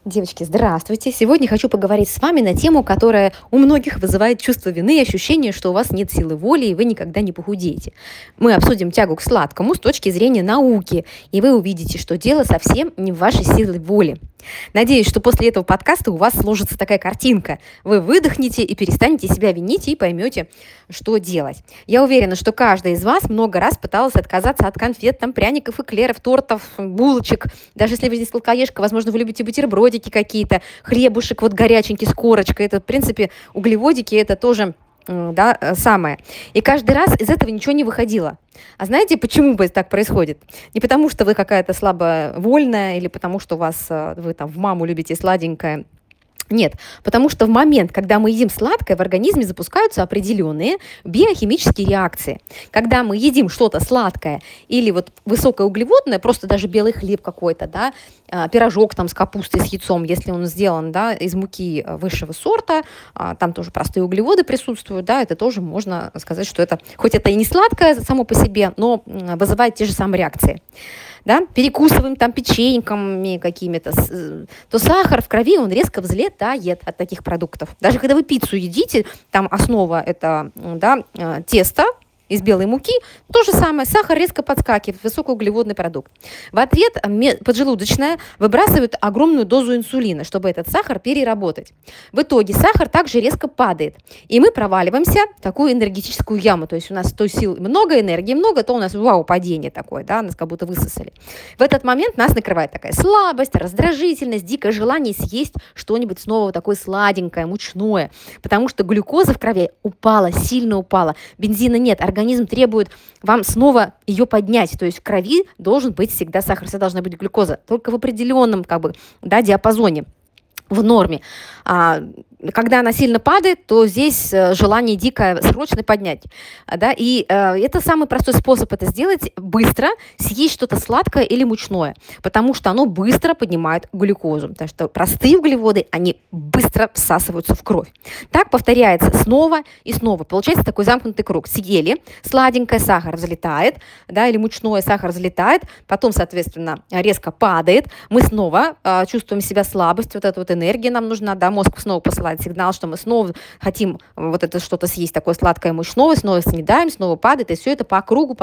Девочки, здравствуйте! Сегодня хочу поговорить с вами на тему, которая у многих вызывает чувство вины и ощущение, что у вас нет силы воли и вы никогда не похудеете. Мы обсудим тягу к сладкому с точки зрения науки, и вы увидите, что дело совсем не в вашей силе воли. Надеюсь, что после этого подкаста у вас сложится такая картинка. Вы выдохнете и перестанете себя винить и поймете, что делать. Я уверена, что каждая из вас много раз пыталась отказаться от конфет, там, пряников, эклеров, тортов, булочек. Даже если вы не сладкоежка, возможно, вы любите бутербродики какие-то, хлебушек вот горяченький с корочкой. Это, в принципе, углеводики, это тоже самое. И каждый раз из этого ничего не выходило. А знаете, почему так происходит? Не потому, что вы какая-то слабовольная или потому, что вы там в маму любите сладенькое. Нет, потому что в момент, когда мы едим сладкое, в организме запускаются определенные биохимические реакции. Когда мы едим что-то сладкое или вот высокоуглеводное, просто даже белый хлеб какой-то, да, пирожок там с капустой, с яйцом, если он сделан, да, из муки высшего сорта, там тоже простые углеводы присутствуют, да, это тоже можно сказать, что это, хоть это и не сладкое само по себе, но вызывает те же самые реакции. Да, перекусываем там печеньками какими-то, то сахар в крови, он резко взлетает от таких продуктов. Даже когда вы пиццу едите, там основа это тесто из белой муки, то же самое, сахар резко подскакивает, высокоуглеводный продукт. В ответ поджелудочная выбрасывает огромную дозу инсулина, чтобы этот сахар переработать. В итоге сахар также резко падает, и мы проваливаемся в такую энергетическую яму. То есть у нас то сил много, энергии много, то у нас падение такое, да, нас как будто высосали. В этот момент нас накрывает такая слабость, раздражительность, дикое желание съесть что-нибудь снова такое сладенькое, мучное, потому что глюкоза в крови упала, сильно упала, бензина нет, организм требует вам снова ее поднять. То есть в крови должен быть всегда сахар, всегда должна быть глюкоза, только в определенном диапазоне, в норме. Когда она сильно падает, то здесь желание дикое срочно поднять. Да? И это самый простой способ это сделать, быстро съесть что-то сладкое или мучное, потому что оно быстро поднимает глюкозу. Потому что простые углеводы, они быстро всасываются в кровь. Так повторяется снова и снова. Получается такой замкнутый круг. Съели, сладенькое, сахар взлетает, да, или мучное, сахар взлетает, потом, соответственно, резко падает. Мы снова чувствуем себя слабость, вот эта вот энергия нам нужна, да, мозг снова посылает сигнал, что мы снова хотим вот это что-то съесть такое сладкое, мучное, снова съедаем, снова падает, и все это по кругу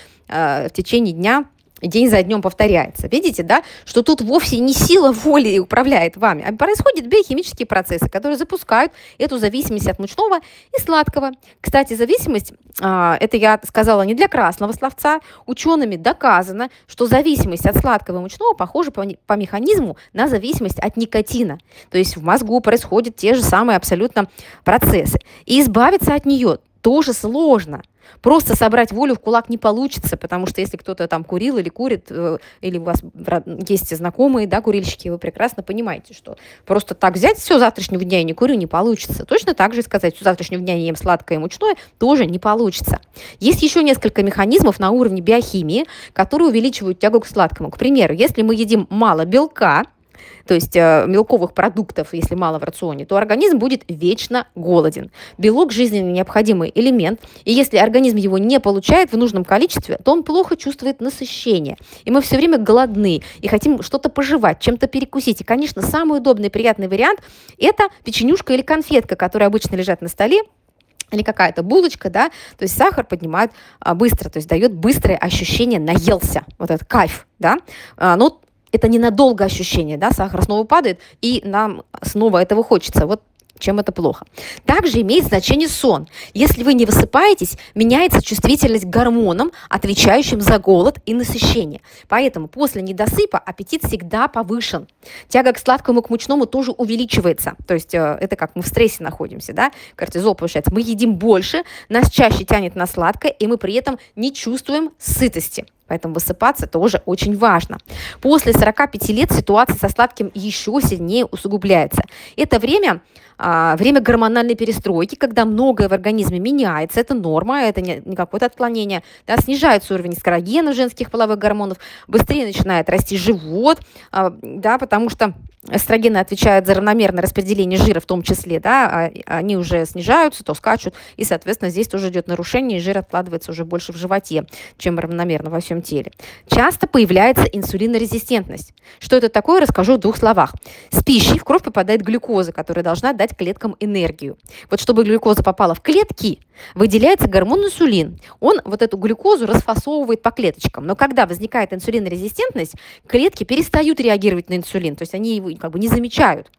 в течение дня, день за днем повторяется. Видите, да, что тут вовсе не сила воли управляет вами, а происходят биохимические процессы, которые запускают эту зависимость от мучного и сладкого. Кстати, зависимость, это я сказала не для красного словца, учеными доказано, что зависимость от сладкого и мучного похожа по механизму на зависимость от никотина. То есть в мозгу происходят те же самые абсолютно процессы. И избавиться от нее тоже сложно. Просто собрать волю в кулак не получится, потому что если кто-то там курил или курит, или у вас есть знакомые, да, курильщики, вы прекрасно понимаете, что просто так взять все завтрашнего дня и не курю не получится. Точно так же сказать, что завтрашнего дня не ем сладкое и мучное тоже не получится. Есть еще несколько механизмов на уровне биохимии, которые увеличивают тягу к сладкому. К примеру, если мы едим мало белка, то есть мелковых продуктов, если мало в рационе, то организм будет вечно голоден. Белок – жизненно необходимый элемент, и если организм его не получает в нужном количестве, то он плохо чувствует насыщение. И мы все время голодны и хотим что-то пожевать, чем-то перекусить. И, конечно, самый удобный и приятный вариант – это печенюшка или конфетка, которые обычно лежат на столе, или какая-то булочка, да, то есть сахар поднимает быстро, то есть дает быстрое ощущение «наелся», вот этот кайф, да, но это ненадолго ощущение, да, сахар снова падает, и нам снова этого хочется. Вот чем это плохо. Также имеет значение сон. Если вы не высыпаетесь, меняется чувствительность к гормонам, отвечающим за голод и насыщение. Поэтому после недосыпа аппетит всегда повышен. Тяга к сладкому и к мучному тоже увеличивается. То есть это как мы в стрессе находимся, да? Кортизол повышается. Мы едим больше, нас чаще тянет на сладкое, и мы при этом не чувствуем сытости. Поэтому высыпаться тоже очень важно. После 45 лет ситуация со сладким еще сильнее усугубляется. Это время гормональной перестройки, когда многое в организме меняется, это норма, это не какое-то отклонение, да, снижается уровень эстрогена, женских половых гормонов, быстрее начинает расти живот, да, потому что эстрогены отвечают за равномерное распределение жира в том числе, да, они уже снижаются, скачут, и, соответственно, здесь тоже идет нарушение, и жир откладывается уже больше в животе, чем равномерно во всем вашем теле. Часто появляется инсулинорезистентность. Что это такое, расскажу в 2 словах. С пищей в кровь попадает глюкоза, которая должна дать клеткам энергию. Вот чтобы глюкоза попала в клетки, выделяется гормон инсулин. Он вот эту глюкозу расфасовывает по клеточкам. Но когда возникает инсулинорезистентность, клетки перестают реагировать на инсулин, то есть они его как бы не замечают.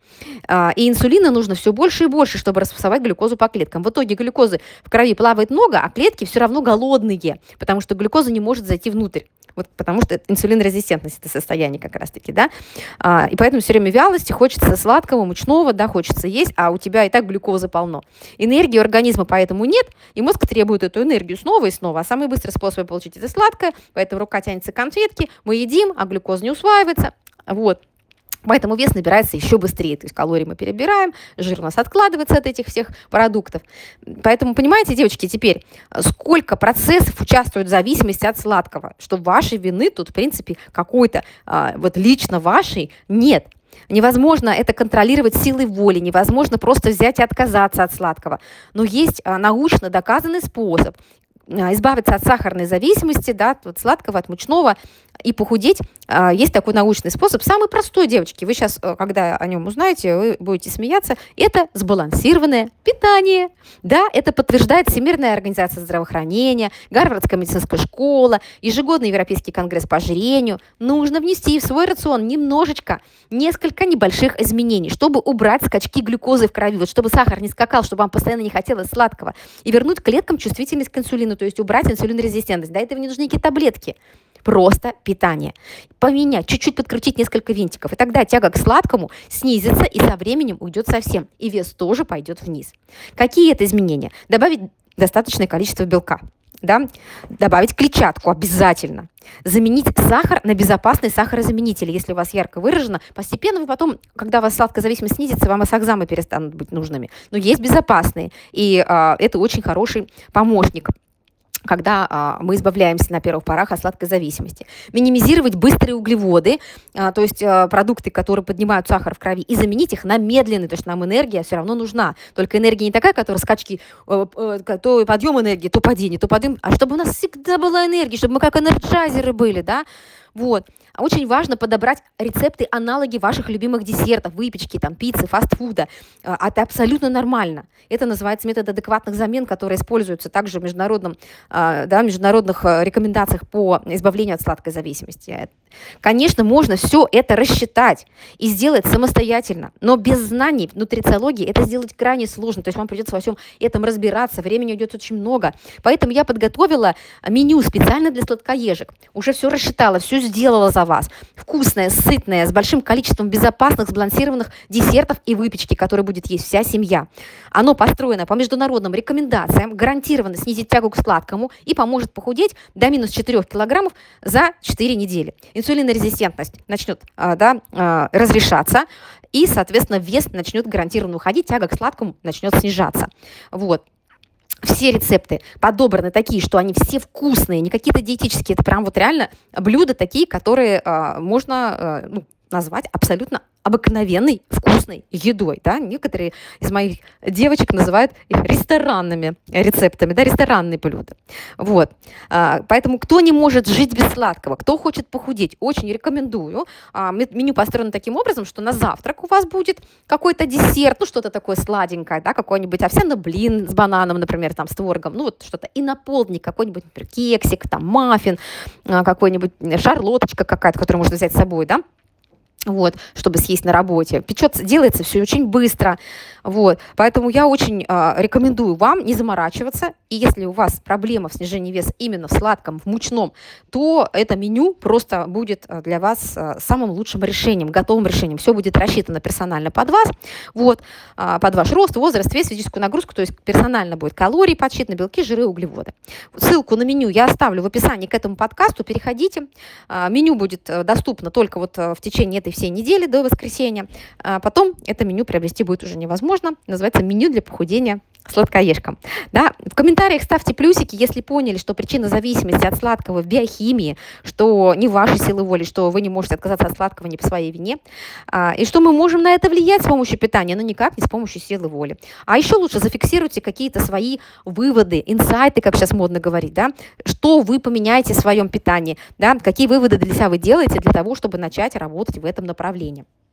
И инсулина нужно все больше и больше, чтобы расфасовать глюкозу по клеткам. В итоге глюкозы в крови плавает много, а клетки все равно голодные, потому что глюкоза не может зайти внутрь. Вот потому что инсулинорезистентность это состояние как раз-таки, да. И поэтому все время вялости, хочется сладкого, мучного, да, хочется есть, а у тебя и так глюкозы полно. Энергии у организма поэтому нет, и мозг требует эту энергию снова и снова. А самый быстрый способ получить это сладкое, поэтому рука тянется к конфетке, мы едим, а глюкоза не усваивается. Вот. Поэтому вес набирается еще быстрее. То есть калории мы перебираем, жир у нас откладывается от этих всех продуктов. Поэтому, понимаете, девочки, теперь, сколько процессов участвуют в зависимости от сладкого, что вашей вины тут, в принципе, какой-то вот лично вашей нет. Невозможно это контролировать силой воли, невозможно просто взять и отказаться от сладкого. Но есть научно доказанный способ избавиться от сахарной зависимости, да, от сладкого, от мучного и похудеть. Есть такой научный способ, самый простой, девочки. Вы сейчас, когда о нем узнаете, вы будете смеяться. Это сбалансированное питание. Да, это подтверждает Всемирная организация здравоохранения, Гарвардская медицинская школа, ежегодный Европейский конгресс по ожирению. Нужно внести в свой рацион несколько небольших изменений, чтобы убрать скачки глюкозы в крови, вот чтобы сахар не скакал, чтобы вам постоянно не хотелось сладкого, и вернуть клеткам чувствительность к инсулину, то есть убрать инсулинорезистентность. Для этого не нужны никакие таблетки. Просто питание. Поменять, чуть-чуть подкрутить несколько винтиков, и тогда тяга к сладкому снизится и со временем уйдет совсем. И вес тоже пойдет вниз. Какие это изменения? Добавить достаточное количество белка. Да? Добавить клетчатку обязательно. Заменить сахар на безопасные сахарозаменители, если у вас ярко выражено. Постепенно вы потом, когда у вас сладкая зависимость снизится, вам асакзамы перестанут быть нужными. Но есть безопасные, и это очень хороший помощник, когда мы избавляемся на первых порах от сладкой зависимости. Минимизировать быстрые углеводы, то есть продукты, которые поднимают сахар в крови, и заменить их на медленные, потому что нам энергия все равно нужна. Только энергия не такая, которая скачки, то подъем энергии, то падение, а чтобы у нас всегда была энергия, чтобы мы как энерджайзеры были, да, вот. Очень важно подобрать рецепты, аналоги ваших любимых десертов, выпечки, там, пиццы, фастфуда. Это абсолютно нормально. Это называется метод адекватных замен, который используется также в международных рекомендациях по избавлению от сладкой зависимости. Конечно, можно все это рассчитать и сделать самостоятельно, но без знаний нутрициологии это сделать крайне сложно. То есть вам придется во всем этом разбираться, времени уйдет очень много. Поэтому я подготовила меню специально для сладкоежек. Уже все рассчитала, все сделала за вас. Вкусное, сытное, с большим количеством безопасных, сбалансированных десертов и выпечки, которые будет есть вся семья. Оно построено по международным рекомендациям, гарантированно снизит тягу к сладкому и поможет похудеть до минус 4 килограммов за 4 недели. Инсулинорезистентность начнет разрешаться, и, соответственно, вес начнет гарантированно уходить, тяга к сладкому начнет снижаться. Вот. Все рецепты подобраны такие, что они все вкусные, не какие-то диетические. Это прям вот реально блюда такие, которые можно назвать абсолютно обыкновенной вкусной едой. Да? Некоторые из моих девочек называют их ресторанными рецептами, да, ресторанные блюда. Вот. Поэтому кто не может жить без сладкого, кто хочет похудеть, очень рекомендую. Меню построено таким образом, что на завтрак у вас будет какой-то десерт, что-то такое сладенькое, да, какой-нибудь овсяный блин с бананом, например, там, с творогом, вот что-то. И на полдник какой-нибудь, например, кексик, там, маффин, какой-нибудь шарлоточка какая-то, которую можно взять с собой, да, вот, чтобы съесть на работе. Печется, делается все очень быстро. Вот. Поэтому я очень рекомендую вам не заморачиваться. И если у вас проблема в снижении веса именно в сладком, в мучном, то это меню просто будет для вас самым лучшим решением, готовым решением. Все будет рассчитано персонально под вас, вот, под ваш рост, возраст, вес, физическую нагрузку. То есть персонально будет калории подсчитаны, белки, жиры, углеводы. Ссылку на меню я оставлю в описании к этому подкасту. Переходите. Меню будет доступно только вот в течение этой всей недели до воскресенья. Потом это меню приобрести будет уже невозможно. Называется меню для похудения сладкоежкам. Да? В комментариях ставьте плюсики, если поняли, что причина зависимости от сладкого в биохимии, что не ваши силы воли, что вы не можете отказаться от сладкого не по своей вине, и что мы можем на это влиять с помощью питания, но никак не с помощью силы воли. А еще лучше зафиксируйте какие-то свои выводы, инсайты, как сейчас модно говорить, да? Что вы поменяете в своем питании, да? Какие выводы для себя вы делаете для того, чтобы начать работать в этом направлении.